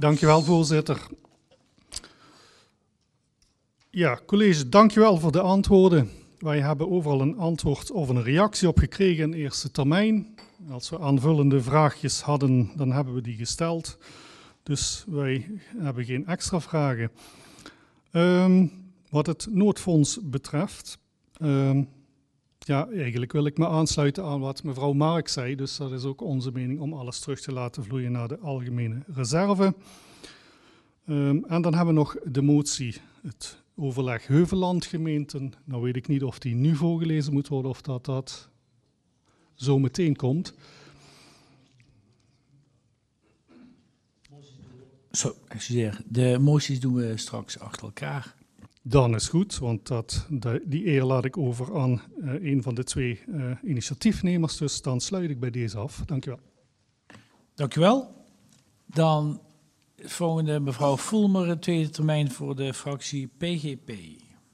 Dankjewel, voorzitter. Ja, college, dankjewel voor de antwoorden. Wij hebben overal een antwoord of een reactie op gekregen in eerste termijn. Als we aanvullende vraagjes hadden, dan hebben we die gesteld. Dus wij hebben geen extra vragen. Wat het noodfonds betreft, ja, eigenlijk wil ik me aansluiten aan wat mevrouw Mark zei. Dus dat is ook onze mening om alles terug te laten vloeien naar de algemene reserve. En dan hebben we nog de motie, het overleg Heuvellandgemeenten. Nou weet ik niet of die nu voorgelezen moet worden of dat zo meteen komt. Zo, excuseer. De moties doen we straks achter elkaar. Dan is goed, want die eer laat ik over aan een van de twee initiatiefnemers. Dus dan sluit ik bij deze af. Dank u wel. Dank u wel. Dan volgende mevrouw Voelmer, tweede termijn voor de fractie PGP.